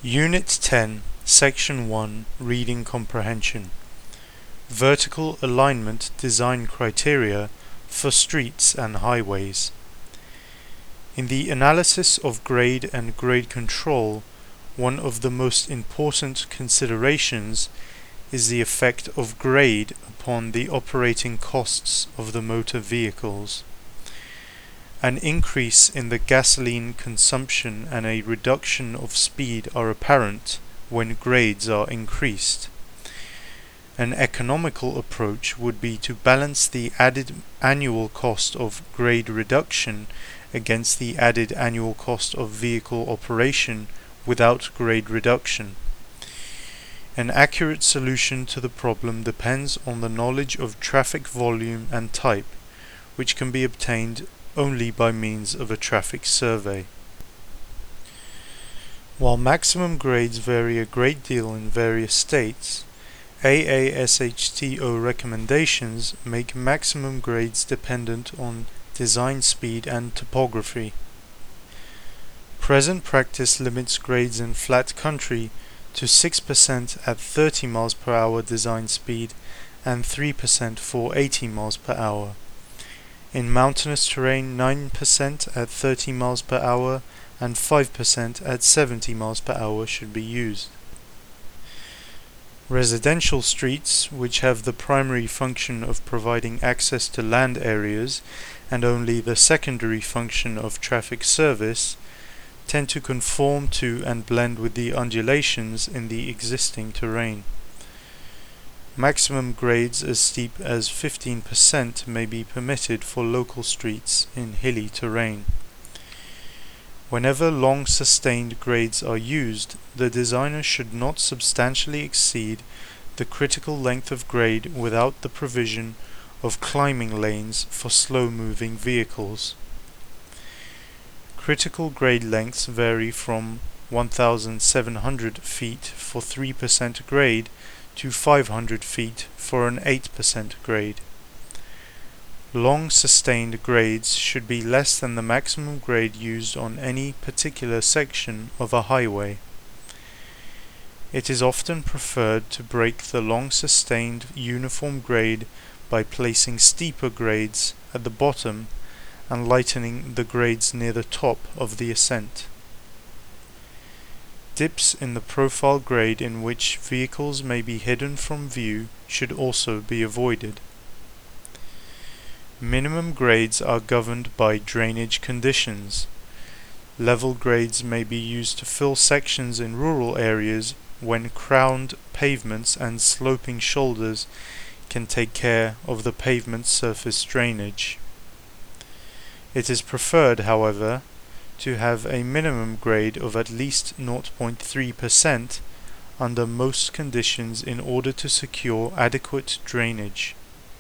Unit 10, Section 1, Reading Comprehension. Vertical Alignment Design Criteria for Streets and Highways. In the analysis of grade and grade control, one of the most important considerations is the effect of grade upon the operating costs of the motor vehicles. An increase in the gasoline consumption and a reduction of speed are apparent when grades are increased. An economical approach would be to balance the added annual cost of grade reduction against the added annual cost of vehicle operation without grade reduction. An accurate solution to the problem depends on the knowledge of traffic volume and type, which can be obtained only by means of a traffic survey. While maximum grades vary a great deal in various states, AASHTO recommendations make maximum grades dependent on design speed and topography. Present practice limits grades in flat country to 6% at 30 miles per hour design speed and 3% for 80 miles per hour. In mountainous terrain, 9% at 30 miles per hour and 5% at 70 miles per hour should be used. Residential streets, which have the primary function of providing access to land areas and only the secondary function of traffic service, tend to conform to and blend with the undulations in the existing terrain. Maximum grades as steep as 15% may be permitted for local streets in hilly terrain. Whenever long sustained grades are used, the designer should not substantially exceed the critical length of grade without the provision of climbing lanes for slow-moving vehicles. Critical grade lengths vary from 1,700 feet for 3% grade to 500 feet for an 8% grade. Long sustained grades should be less than the maximum grade used on any particular section of a highway. It is often preferred to break the long sustained uniform grade by placing steeper grades at the bottom and lightening the grades near the top of the ascent. Dips in the profile grade in which vehicles may be hidden from view should also be avoided. Minimum grades are governed by drainage conditions. Level grades may be used to fill sections in rural areas when crowned pavements and sloping shoulders can take care of the pavement surface drainage. It is preferred, however, to have a minimum grade of at least 0.3% under most conditions in order to secure adequate drainage.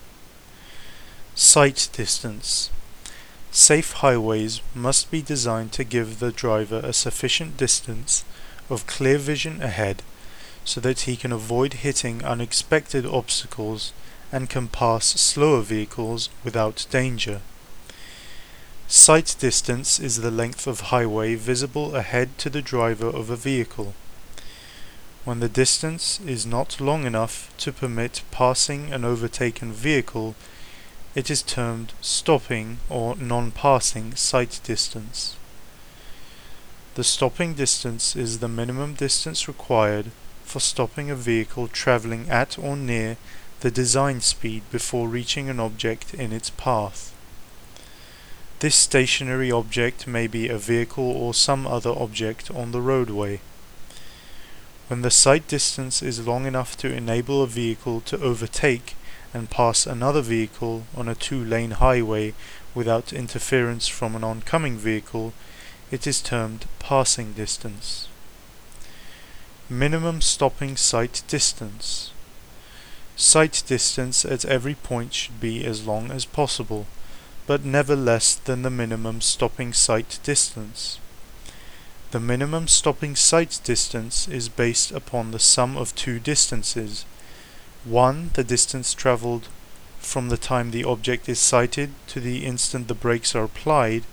Sight distance. Safe highways must be designed to give the driver a sufficient distance of clear vision ahead so that he can avoid hitting unexpected obstacles and can pass slower vehicles without danger. Sight distance is the length of highway visible ahead to the driver of a vehicle. When the distance is not long enough to permit passing an overtaken vehicle, it is termed stopping or non-passing sight distance. The stopping distance is the minimum distance required for stopping a vehicle traveling at or near the design speed before reaching an object in its path. This stationary object may be a vehicle or some other object on the roadway. When the sight distance is long enough to enable a vehicle to overtake and pass another vehicle on a two-lane highway without interference from an oncoming vehicle, it is termed passing distance. Minimum stopping sight distance. Sight distance at every point should be as long as possible, but never less than the minimum stopping sight distance. The minimum stopping sight distance is based upon the sum of two distances. One, the distance traveled from the time the object is sighted to the instant the brakes are applied,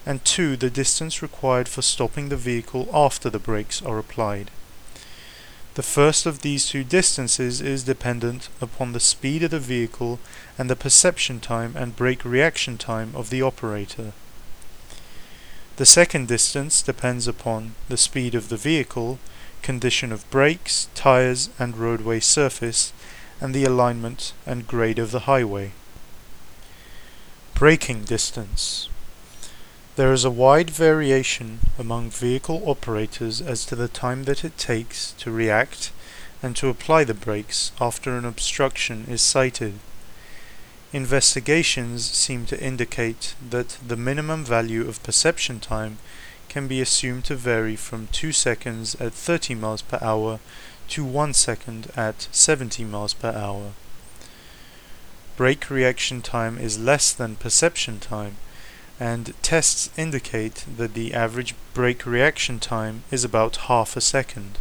and 2, the distance required for stopping the vehicle after the brakes are applied. The first of these two distances is dependent upon the speed of the vehicle and the perception time and brake reaction time of the operator. The second distance depends upon the speed of the vehicle, condition of brakes, tires and roadway surface, and the alignment and grade of the highway. Braking distance. There is a wide variation among vehicle operators as to the time that it takes to react and to apply the brakes after an obstruction is sighted. Investigations seem to indicate that the minimum value of perception time can be assumed to vary from 2 seconds at 30 miles per hour to 1 second at 70 miles per hour. Brake reaction time is less than perception time, and tests indicate that the average brake reaction time is about half a second.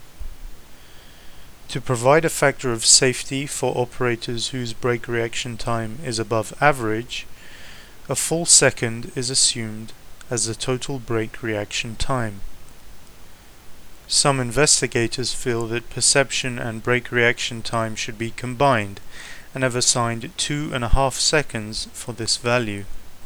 To provide a factor of safety for operators whose brake reaction time is above average, a full second is assumed as the total brake reaction time. Some investigators feel that perception and brake reaction time should be combined and have assigned 2.5 seconds for this value.